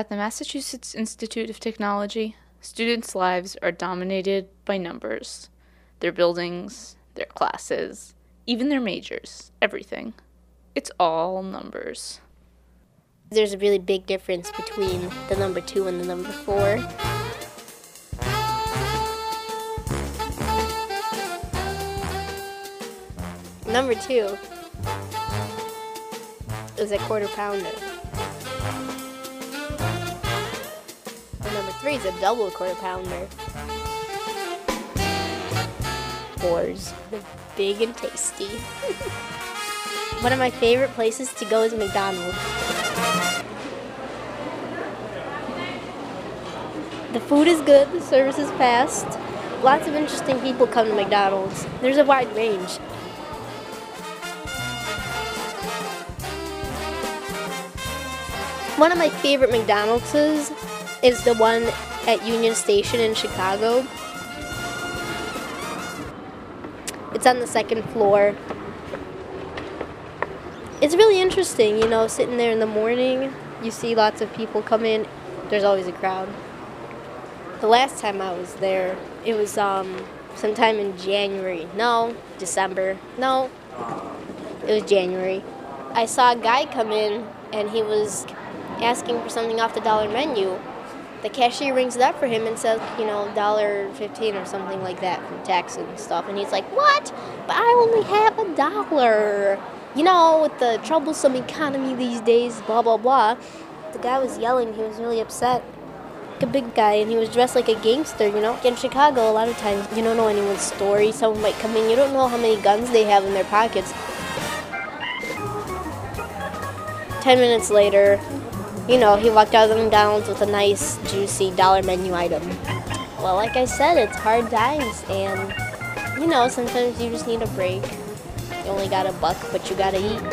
At the Massachusetts Institute of Technology, students' lives are dominated by numbers. Their buildings, their classes, even their majors, everything. It's all numbers. There's a really big difference between the number 2 and the number 4. Number 2 is a quarter pounder. And number 3 is a double quarter pounder. 4's the big and tasty. One of my favorite places to go is McDonald's. The food is good, the service is fast. Lots of interesting people come to McDonald's. There's a wide range. One of my favorite McDonald's is the one at Union Station in Chicago. It's on the second floor. It's really interesting, you know, sitting there in the morning, you see lots of people come in. There's always a crowd. The last time I was there, it was sometime in January. No, December. No, it was January. I saw a guy come in and he was asking for something off the dollar menu. The cashier rings it up for him and says, you know, $1.15 or something like that from tax and stuff. And he's like, what? But I only have $1. You know, with the troublesome economy these days, blah, blah, blah. The guy was yelling. He was really upset. Like a big guy, and he was dressed like a gangster, you know. In Chicago, a lot of times, you don't know anyone's story. Someone might come in. You don't know how many guns they have in their pockets. 10 minutes later, you know, he walked out of the McDonald's with a nice, juicy dollar menu item. Well, like I said, it's hard times, and, you know, sometimes you just need a break. You only got $1, but you gotta eat.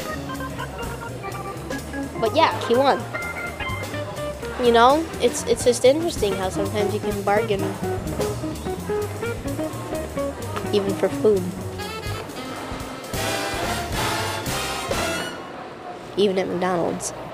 But yeah, he won. You know, it's just interesting how sometimes you can bargain, even for food. Even at McDonald's.